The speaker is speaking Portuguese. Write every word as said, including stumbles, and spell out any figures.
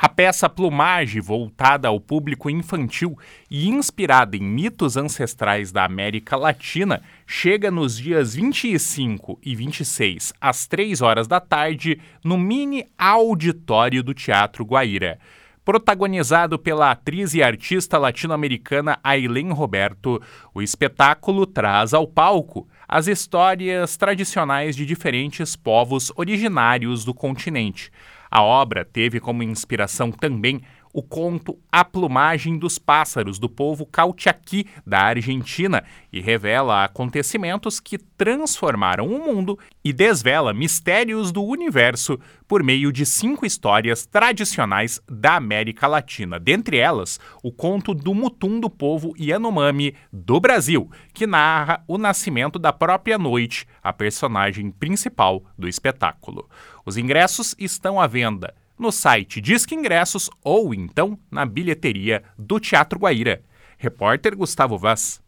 A peça Plumage, voltada ao público infantil e inspirada em mitos ancestrais da América Latina, chega nos dias vinte e cinco e vinte e seis, às três horas da tarde, no mini auditório do Teatro Guaíra. Protagonizado pela atriz e artista latino-americana Ailén Roberto, o espetáculo traz ao palco as histórias tradicionais de diferentes povos originários do continente. A obra teve como inspiração também o conto A Plumagem dos Pássaros, do povo Calchaquí, da Argentina, e revela acontecimentos que transformaram o mundo e desvela mistérios do universo por meio de cinco histórias tradicionais da América Latina. Dentre elas, o conto do Mutum do povo Yanomami do Brasil, que narra o nascimento da própria noite, a personagem principal do espetáculo. Os ingressos estão à venda no site Disque Ingressos ou então na bilheteria do Teatro Guaíra. Repórter Gustavo Vaz.